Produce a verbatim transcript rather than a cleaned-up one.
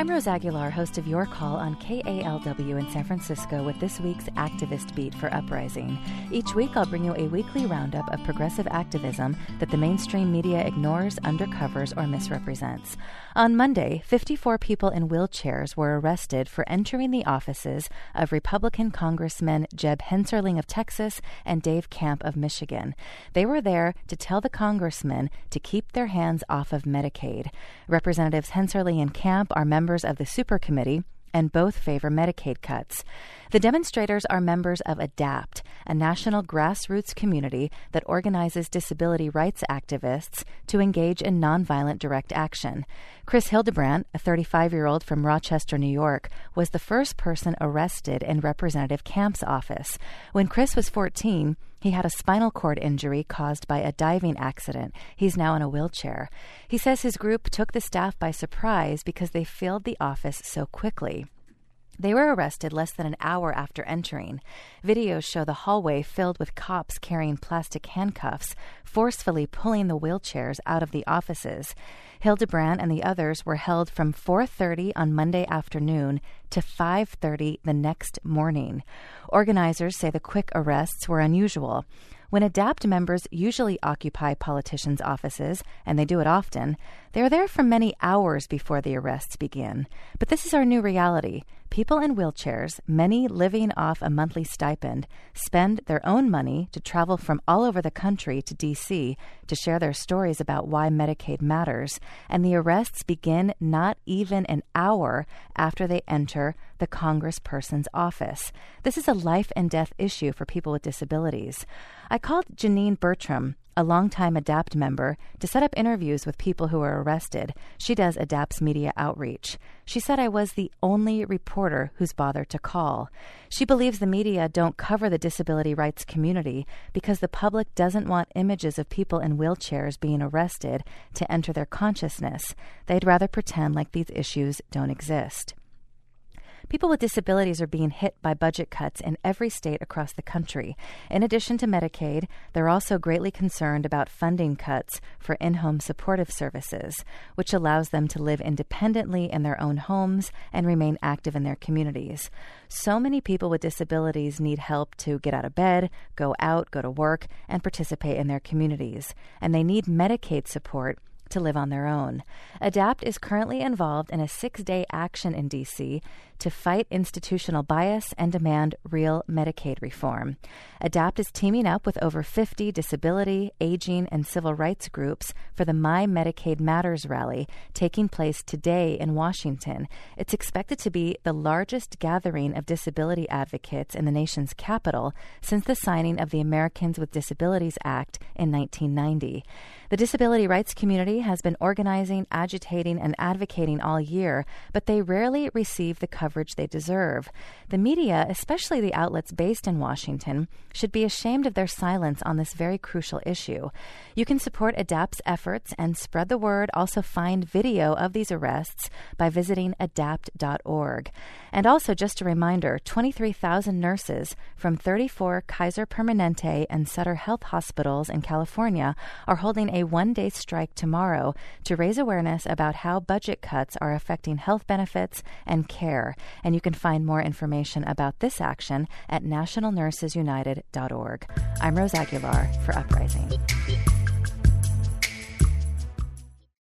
I'm Rose Aguilar, host of Your Call on K A L W in San Francisco with this week's Activist Beat for Uprising. Each week, I'll bring you a weekly roundup of progressive activism that the mainstream media ignores, undercovers, or misrepresents. On Monday, fifty-four people in wheelchairs were arrested for entering the offices of Republican Congressmen Jeb Hensarling of Texas and Dave Camp of Michigan. They were there to tell the congressmen to keep their hands off of Medicaid. Representatives Hensarling and Camp are members of the Super Committee, and both favor Medicaid cuts. The demonstrators are members of ADAPT, a national grassroots community that organizes disability rights activists to engage in nonviolent direct action. Chris Hildebrandt, a thirty-five-year-old from Rochester, New York, was the first person arrested in Representative Camp's office. When Chris was fourteen, he had a spinal cord injury caused by a diving accident. He's now in a wheelchair. He says his group took the staff by surprise because they filled the office so quickly. They were arrested less than an hour after entering. Videos show the hallway filled with cops carrying plastic handcuffs, forcefully pulling the wheelchairs out of the offices. Hildebrandt and the others were held from four thirty on Monday afternoon to five thirty the next morning. Organizers say the quick arrests were unusual. When ADAPT members usually occupy politicians' offices, and they do it often, they are there for many hours before the arrests begin. But this is our new reality. People in wheelchairs, many living off a monthly stipend, spend their own money to travel from all over the country to D C to share their stories about why Medicaid matters, and the arrests begin not even an hour after they enter the congressperson's office. This is a life and death issue for people with disabilities. I called Janine Bertram, a longtime ADAPT member, to set up interviews with people who were arrested. She does ADAPT's media outreach. She said I was the only reporter who's bothered to call. She believes the media don't cover the disability rights community because the public doesn't want images of people in wheelchairs being arrested to enter their consciousness. They'd rather pretend like these issues don't exist. People with disabilities are being hit by budget cuts in every state across the country. In addition to Medicaid, they're also greatly concerned about funding cuts for in-home supportive services, which allows them to live independently in their own homes and remain active in their communities. So many people with disabilities need help to get out of bed, go out, go to work, and participate in their communities. And they need Medicaid support to live on their own. ADAPT is currently involved in a six-day action in D C to fight institutional bias and demand real Medicaid reform. ADAPT is teaming up with over fifty disability, aging, and civil rights groups for the My Medicaid Matters rally taking place today in Washington. It's expected to be the largest gathering of disability advocates in the nation's capital since the signing of the Americans with Disabilities Act in nineteen ninety. The disability rights community has been organizing, agitating, and advocating all year, but they rarely receive the coverage they deserve. The media, especially the outlets based in Washington, should be ashamed of their silence on this very crucial issue. You can support ADAPT's efforts and spread the word. Also find video of these arrests by visiting adapt dot org. And also, just a reminder, twenty-three thousand nurses from thirty-four Kaiser Permanente and Sutter Health hospitals in California are holding a one-day strike tomorrow to raise awareness about how budget cuts are affecting health benefits and care. And you can find more information about this action at national nurses united dot org. I'm Rose Aguilar for Uprising.